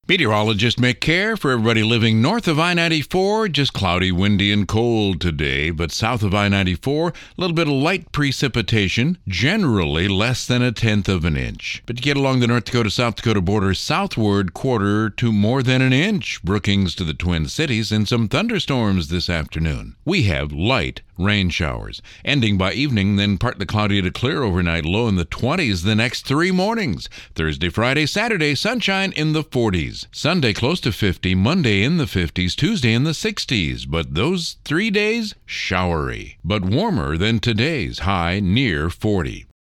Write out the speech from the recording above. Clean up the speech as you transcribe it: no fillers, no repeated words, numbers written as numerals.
Meteorologist Mick Care for everybody living north of I-94. Just cloudy, windy, and cold today, but south of I-94, a little bit of light precipitation, generally less than 1/10 of an inch. But you get along the North Dakota-South Dakota border southward, 1/4 to more than an inch. Brookings to the Twin Cities, and some thunderstorms this afternoon. We have light rain showers, ending by evening, then partly cloudy to clear overnight, low in the 20s the next 3 mornings. Thursday, Friday, Saturday, sunshine in the 40s. Sunday, close to 50. Monday, in the 50s. Tuesday, in the 60s. But those 3 days, showery, but warmer than today's high near 40.